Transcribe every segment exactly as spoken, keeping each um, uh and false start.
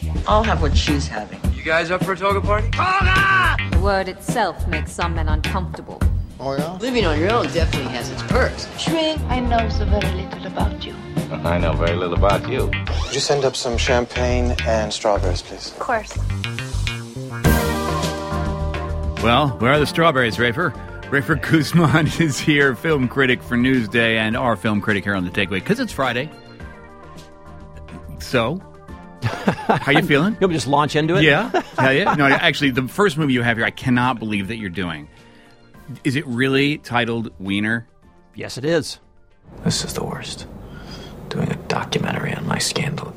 I'll have what she's having. You guys up for a toga party? The word itself makes some men uncomfortable. Oh, yeah? Living on your own definitely has its perks. Shrink, I know so very little about you. I know very little about you. Could you send up some champagne and strawberries, please? Of course. Well, where are the strawberries, Rafer? Rafer Guzman is here, film critic for Newsday and our film critic here on The Takeaway, because it's Friday. So, how you feeling? You'll just launch into it? Yeah. Hell yeah. No, actually, the first movie you have here, I cannot believe that you're doing. Is it really titled Wiener? Yes, it is. This is the worst. Doing a documentary on my scandal.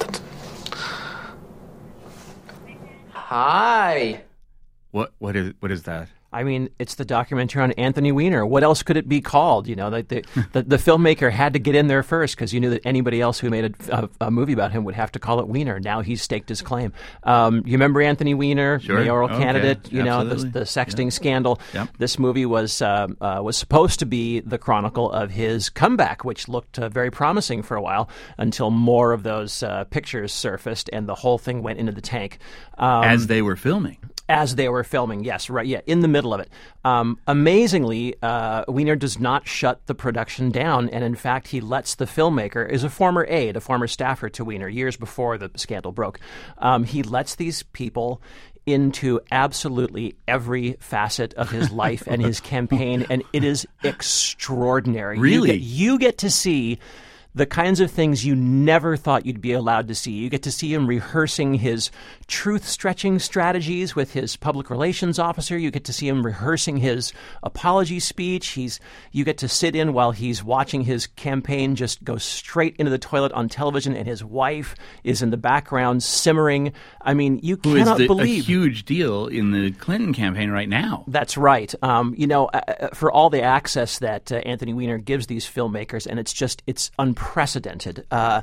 Hi. What what is what is that? I mean, it's the documentary on Anthony Weiner. What else could it be called? You know, the the, the, the filmmaker had to get in there first because you knew that anybody else who made a, a, a movie about him would have to call it Weiner. Now he's staked his claim. Um, you remember Anthony Weiner, sure. mayoral Okay. candidate? You Absolutely. know, the, the sexting Yep. scandal. Yep. This movie was uh, uh, was supposed to be the chronicle of his comeback, which looked uh, very promising for a while until more of those uh, pictures surfaced and the whole thing went into the tank. Um, As they were filming. As they were filming, yes, right, yeah, in the middle of it. Um, amazingly, uh, Weiner does not shut the production down, and in fact, he lets the filmmaker, is a former aide, a former staffer to Weiner, years before the scandal broke. Um, he lets these people into absolutely every facet of his life and his campaign, and it is extraordinary. Really? You get, you get to see the kinds of things you never thought you'd be allowed to see. You get to see him rehearsing his truth-stretching strategies with his public relations officer. You get to see him rehearsing his apology speech. He's you get to sit in while he's watching his campaign just go straight into the toilet on television, and his wife is in the background simmering. I mean, you Who cannot is the, believe a huge deal in the Clinton campaign right now. That's right. Um, you know, uh, for all the access that uh, Anthony Weiner gives these filmmakers, and it's just it's unprecedented. Uh,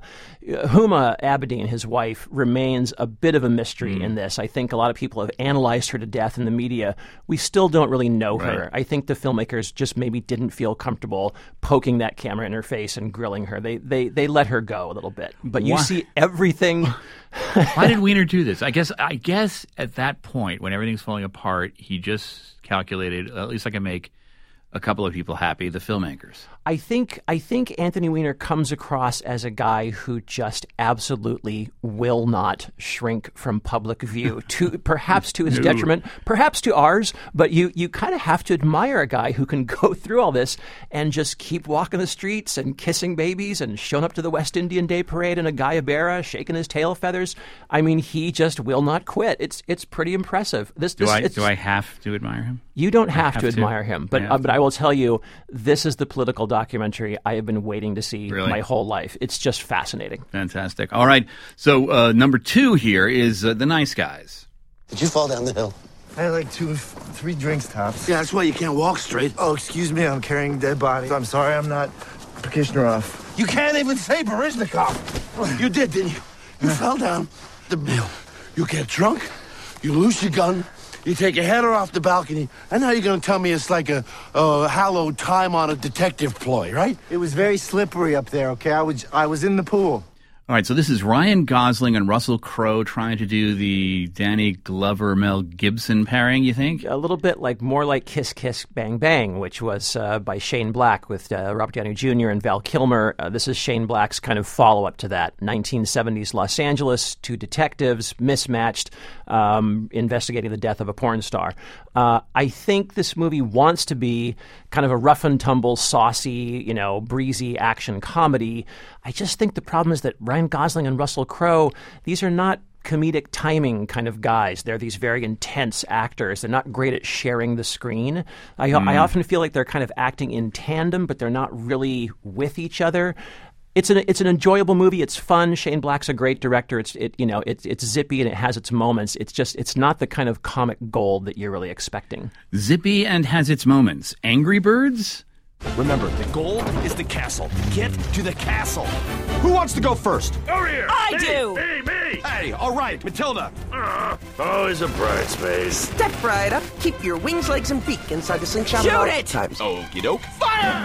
Huma Abedin, his wife, remains a bit of a mystery Mm. in this. I think a lot of people have analyzed her to death in the media. We still don't really know Right. her. I think the filmmakers just maybe didn't feel comfortable poking that camera in her face and grilling her. They they they let her go a little bit. But you Why? see everything. Why did Weiner do this? I guess I guess at that point, when everything's falling apart, he just calculated, at least I can make a couple of people happy, the filmmakers. I think I think Anthony Weiner comes across as a guy who just absolutely will not shrink from public view, to perhaps to his No. detriment, perhaps to ours. But you you kind of have to admire a guy who can go through all this and just keep walking the streets and kissing babies and showing up to the West Indian Day Parade in a Guayabera, shaking his tail feathers. I mean, he just will not quit. It's it's pretty impressive. This, Do this I it's, do I have to admire him? You don't have, have to to. admire him, but I have uh, but to. I will tell you, this is the political documentary I have been waiting to see Really? my whole life. It's just fascinating. Fantastic. All right. So uh, number two here is uh, The Nice Guys. Did you fall down the hill? I had like two, three drinks tops. Yeah, that's why you can't walk straight. Oh, excuse me, I'm carrying dead bodies. I'm sorry, I'm not Kishnarov. You can't even say Baryshnikov. You did, didn't you? You fell down the hill. You get drunk, you lose your gun, you take your header off the balcony, and now you're going to tell me it's like a, a hallowed time on a detective ploy, right? It was very slippery up there, okay? I was, I was in the pool. All right, so this is Ryan Gosling and Russell Crowe trying to do the Danny Glover Mel Gibson pairing, you think? A little bit like more like Kiss Kiss Bang Bang, which was uh, by Shane Black with uh, Robert Downey Junior and Val Kilmer. Uh, this is Shane Black's kind of follow-up to that. nineteen seventies Los Angeles, two detectives, mismatched, um, investigating the death of a porn star. Uh, I think this movie wants to be kind of a rough and tumble, saucy, you know, breezy action comedy. I just think the problem is that Ryan Gosling and Russell Crowe, these are not comedic timing kind of guys. They're these very intense actors. They're not great at sharing the screen. I, Mm. I often feel like they're kind of acting in tandem, but they're not really with each other. It's an it's an enjoyable movie. It's fun. Shane Black's a great director. It's it you know it's it's zippy and it has its moments. It's just it's not the kind of comic gold that you're really expecting. Zippy and has its moments. Angry Birds? Remember, the goal is the castle. Get to the castle. Who wants to go first? Over here. I me, do. Me, me. Hey, all right, Matilda. Uh, always a bright-space. Step right up. Keep your wings, legs, and beak inside the slingshot. Shoot at all it! Times. Okie doke. Fire!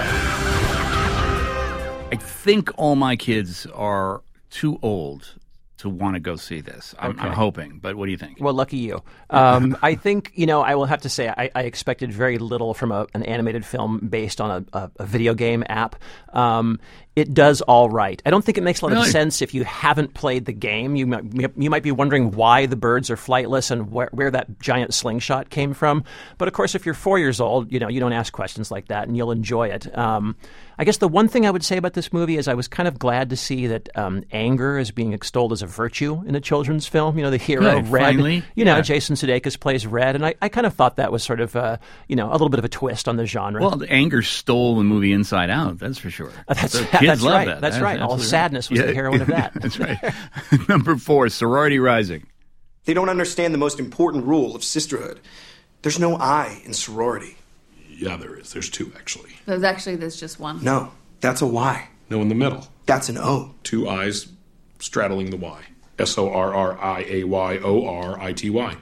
I think all my kids are too old to want to go see this. I'm, Okay. I'm hoping, but what do you think? Well, lucky you. Um, I think, you know, I will have to say I, I expected very little from a, an animated film based on a, a, a video game app. Um, it does all right. I don't think it makes a lot Really? of sense if you haven't played the game. You might, you might be wondering why the birds are flightless and where, where that giant slingshot came from. But, of course, if you're four years old, you know, you don't ask questions like that and you'll enjoy it. Um, I guess the one thing I would say about this movie is I was kind of glad to see that um, anger is being extolled as a virtue in a children's film. You know, the hero, Good, Red. finally. You know, Yeah. Jason Sudeikis plays Red. And I, I kind of thought that was sort of, uh, you know, a little bit of a twist on the genre. Well, the anger stole the movie Inside Out, that's for sure. Uh, that's So kids that's love right. that. That's right. All absolutely sadness was right. the heroine of that. That's right. Number four, Sorority Rising. They don't understand the most important rule of sisterhood. There's no I in sorority. Yeah, there is. There's two, actually. There's actually, there's just one. No, that's a Y. No, in the middle. That's an O. Two I's straddling the Y. S O R R I A Y O R I T Y.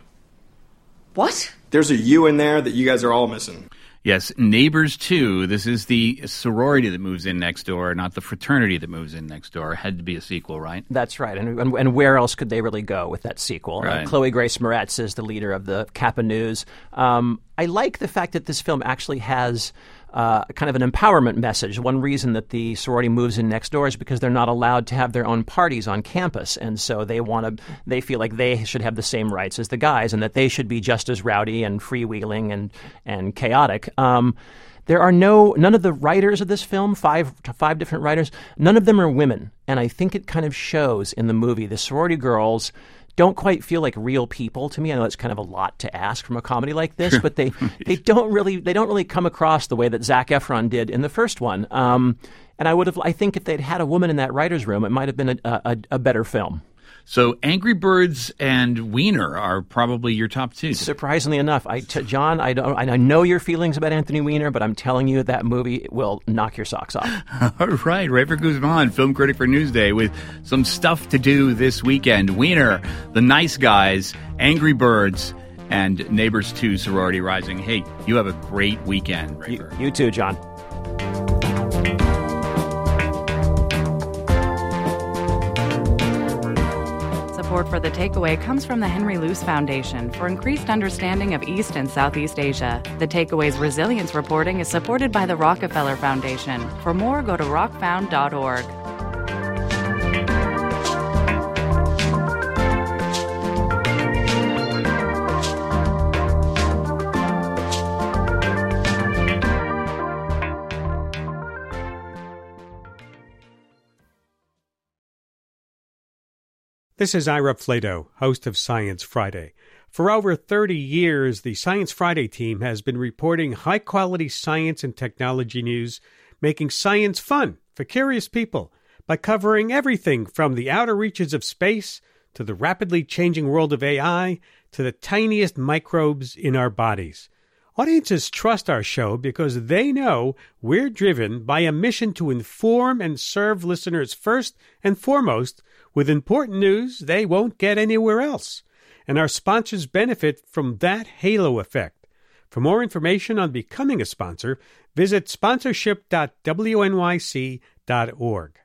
What? There's a U in there that you guys are all missing. Yes, Neighbors two. This is the sorority that moves in next door, not the fraternity that moves in next door. Had to be a sequel, right? That's right. And, and, and where else could they really go with that sequel? Right. Uh, Chloe Grace Moretz is the leader of the Kappa News. Um, I like the fact that this film actually has uh, kind of an empowerment message. One reason that the sorority moves in next door is because they're not allowed to have their own parties on campus, and so they want to. They feel like they should have the same rights as the guys, and that they should be just as rowdy and freewheeling and and chaotic. Um, There are no none of the writers of this film, five five different writers, none of them are women, and I think it kind of shows in the movie. The sorority girls don't quite feel like real people to me. I know it's kind of a lot to ask from a comedy like this, but they, they don't really they don't really come across the way that Zac Efron did in the first one. Um, and I would have I think if they'd had a woman in that writer's room, it might have been a, a, a better film. So Angry Birds and Wiener are probably your top two. Surprisingly enough, I, t- John, I don't. I know your feelings about Anthony Weiner, but I'm telling you that movie will knock your socks off. All right, Rafer Guzman, film critic for Newsday, with some stuff to do this weekend. Wiener, The Nice Guys, Angry Birds, and Neighbors two, Sorority Rising. Hey, you have a great weekend, Rafer. You, you too, John. Support for The Takeaway comes from the Henry Luce Foundation for increased understanding of East and Southeast Asia. The Takeaway's resilience reporting is supported by the Rockefeller Foundation. For more, go to rock found dot org. This is Ira Flato, host of Science Friday. For over thirty years, the Science Friday team has been reporting high-quality science and technology news, making science fun for curious people by covering everything from the outer reaches of space to the rapidly changing world of A I to the tiniest microbes in our bodies. Audiences trust our show because they know we're driven by a mission to inform and serve listeners first and foremost with important news they won't get anywhere else. And our sponsors benefit from that halo effect. For more information on becoming a sponsor, visit sponsorship dot w n y c dot org.